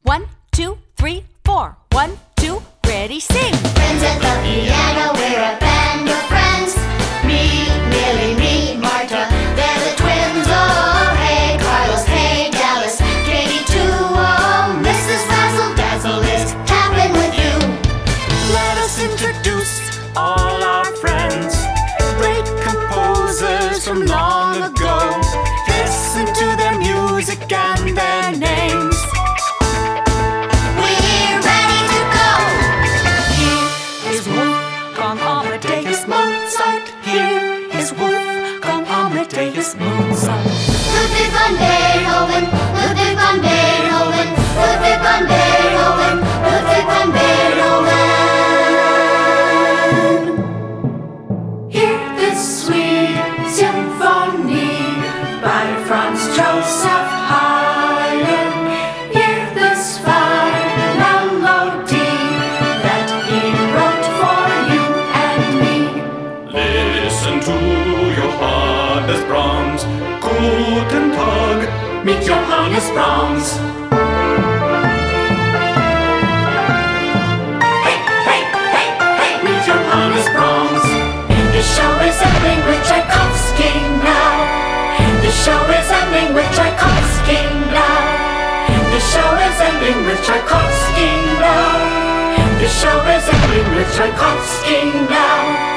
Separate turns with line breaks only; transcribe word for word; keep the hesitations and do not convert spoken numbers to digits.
One, two, three, four. One, two, ready, sing.
Friends at the piano, we're a band of friends. Me, Millie, me, Marta, they're the twins. Oh, hey, Carlos, hey, Dallas, Katie too. Oh, Missus Razzle Dazzle is tapping with you.
Let us introduce all our friends, great composers from long ago. Listen to their music and their names.
We're ready to go.
Here is Wolfgang Amadeus Mozart. Here is Wolfgang Amadeus Mozart.
Ludwig van Beethoven, Ludwig van Beethoven, Ludwig van Beethoven, Ludwig van Beethoven.
Hear this sweet symphony by Franz Joseph Haydn. Hear this fine melody that he wrote for you and me. Listen to Johannes Brahms. Guten Tag mit Johannes Brahms. Hey, hey, hey, hey, mit Johannes Brahms. The show is ending with Tchaikovsky now. The show is ending with Tchaikovsky now. The show is ending with Tchaikovsky now. The show is ending with Tchaikovsky now.